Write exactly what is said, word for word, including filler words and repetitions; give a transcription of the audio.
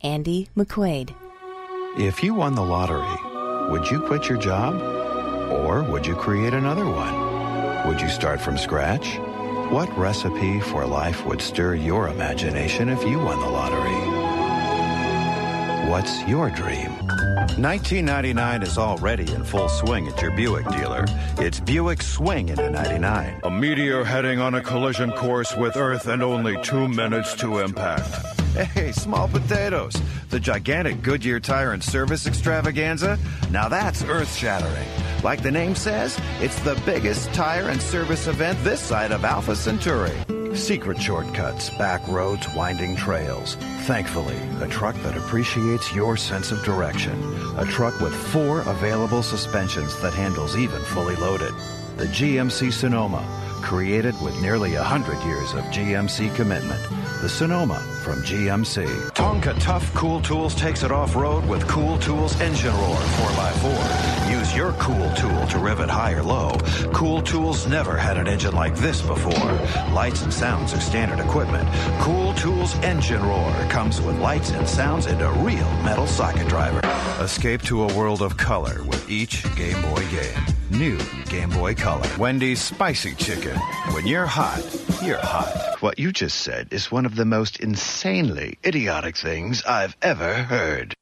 Andy McQuaid. If you won the lottery, would you quit your job? Or would you create another one? Would you start from scratch? What recipe for life would stir your imagination if you won the lottery? What's your dream? nineteen ninety-nine is already in full swing at your Buick dealer. It's Buick Swing into ninety-nine. A meteor heading on a collision course with Earth and only two minutes to impact. Hey, small potatoes. The gigantic Goodyear Tire and Service extravaganza? Now that's earth-shattering. Like the name says, it's the biggest tire and service event this side of Alpha Centauri. Secret shortcuts, back roads, winding trails. Thankfully, a truck that appreciates your sense of direction. A truck with four available suspensions that handles even fully loaded. The G M C Sonoma, created with nearly one hundred years of G M C commitment. The Sonoma from G M C. Tonka Tough Cool Tools takes it off-road with Cool Tools Engine Roar four by four. Use your Cool Tool to rivet high or low. Cool Tools never had an engine like this before. Lights and sounds are standard equipment. Cool Tools Engine Roar comes with lights and sounds and a real metal socket driver. Escape to a world of color with each Game Boy game. New Game Boy Color. Wendy's Spicy Chicken. When you're hot, you're hot. What you just said is one of the most insanely idiotic things I've ever heard.